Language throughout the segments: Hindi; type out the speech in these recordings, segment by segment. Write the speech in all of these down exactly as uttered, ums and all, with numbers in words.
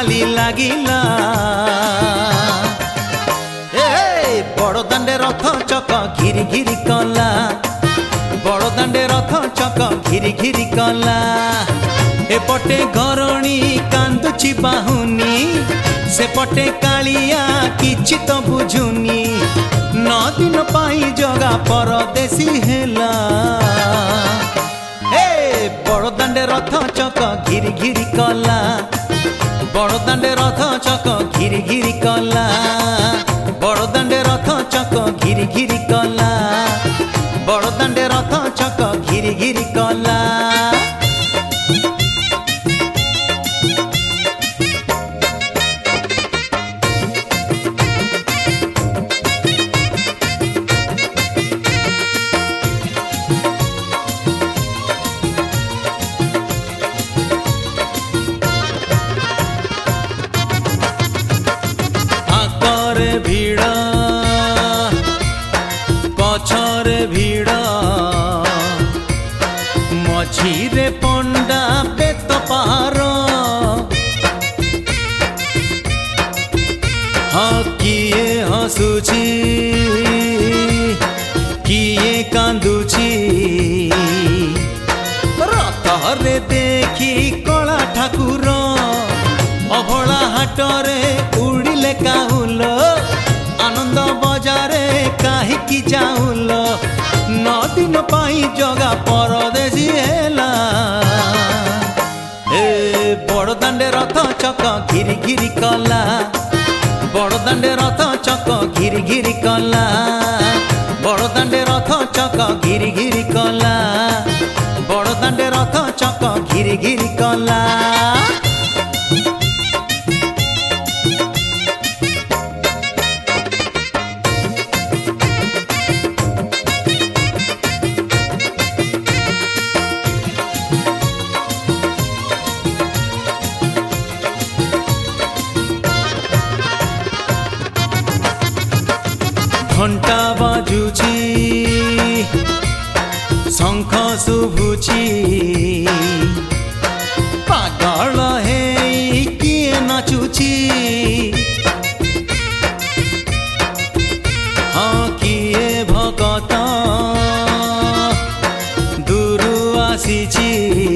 खाली लागिला बड़दाण्डे रथ चक घिरी घिरी कला बड़दाण्डे रथ चक घिरी घिरी कला एपटे घरणी कांदुची बाहुनी सेपटे कालिया किछि तो बुझुनी नौ दिन पाई जगा परदेसी हेला ए बड़दाण्डे रथ चक घिरी घिरी कला बड़दाण्डे रथ चक घिरी घिरी कला बड़दाण्डे रथ चक घिरी घिरी कला बड़दाण्डे रथ चक घिरी घिरी कला भीड़ पछरे भीड़ मझीरे पंडा बेत पार हाँ किए हसुची किए कांदुची रथरे देखी कला ठाकुर अभला हाटरे उड़िले काहुल आनंद बजारे काहीकि जाऊल नौ दिन पाई जगा परदेसी हेला ए बड़दाण्डे रथ चक घिरी घिरी कला बड़दाण्डे रथ चक घिरी घिरी कला बड़दाण्डे रथ चक घिरी घिरी कला बड़दाण्डे रथ चक घिरी घिरी कला घंटा बाजुची शंख शुभुची पागल हे किए नाचुची हाँ किए भगत दूरु आसीची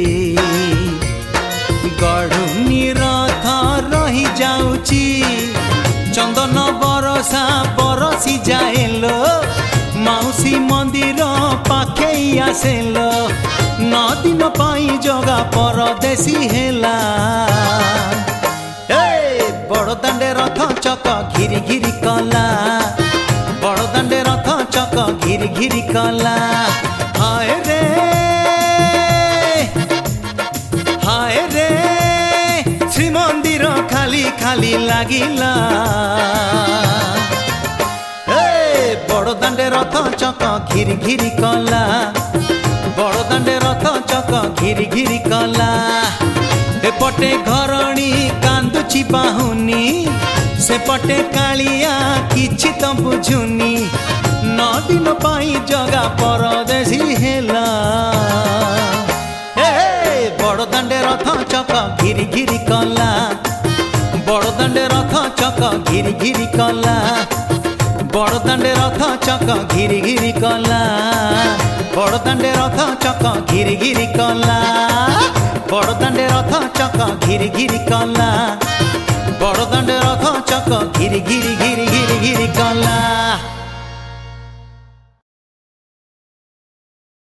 गढ़ुनी रथ रही जाउची चंदन बरसा बरसी जाएलो मौसी मंदिर पाखे आसेलो नौ दिन पाई जगा परदेसी हेला ए बड़दाण्डे रथ चक घिरी घिरी कला बड़दाण्डे रथ चक घिरी घिरी कला हाय रे हाय रे श्रीमंदिर खाली खाली लागिला बड़दाण्डे रथ चक घिरी घिरी कला बड़दाण्डे रथ चक घिरी घिरी कला एपटे घरणी कांदुची बाहुनी सेपटे कालिया किछि तो बुझुनी नौ दिन पाई जगा परदेसी हेला ए बड़दाण्डे रथ चक घिरी घिरी कला बड़दाण्डे रथ चक घिरी घिरी कला बड़दाण्डे रथ चक घिरी घिरी कला बड़दाण्डे रथ चक घिरी घिरी कला बड़दाण्डे रथ चक घिरी घिरी कला बड़दाण्डे रथ चक घिरी घिरी